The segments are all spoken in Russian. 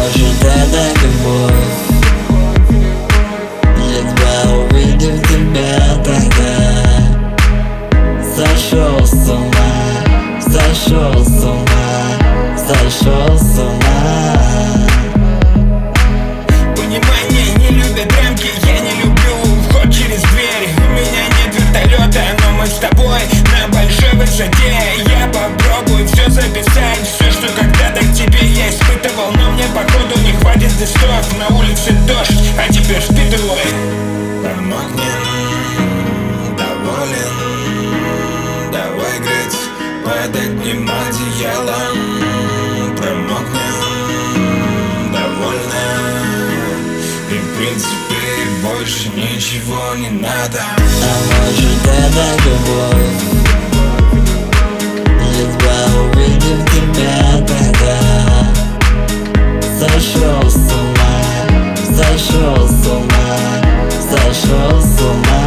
может это любовь? Едва увидев тебя тогда сошел с ума, сошел с ума, сошел с ума. Понимание не любят рамки, я не люблю вход через дверь. У меня нет вертолета, но мы с тобой на большой высоте. Я попробую все записать, все, что когда-то к тебе я испытывал. Но мне походу не хватит листов, на улице дождь, а теперь впитывай. Промокнем, доволен, давай греть под одним одеялом. Промокнем, довольно, и в принципе больше ничего не надо. А может это любовь? Едва увидев тебя тогда сошел с ума, сошел с ума, сошел с ума.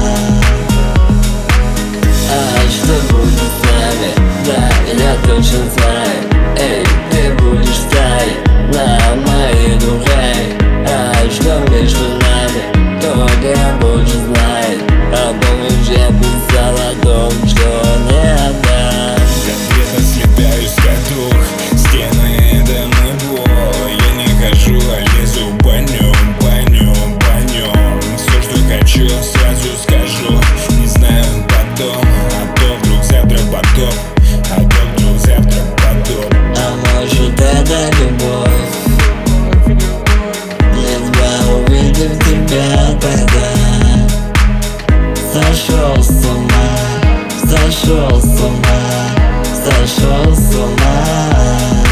А что будет с нами? Да, я точно знаю. Эй, ты будешь стоять на моей душе. А что между нами, только Боже знает. А помнишь, я писал о том, что не отдам. Конкретно слетаюсь как дух, стены давно бой. Я не хожу, а лезу по нем, по нем, по нем. Все, что хочу, сразу скажу. Не знаю потом, а то вдруг завтра потоп, а то вдруг завтра потоп. А может это любовь? Едва увидев тебя тогда сошел с ума, сошел с ума, сошел с ума.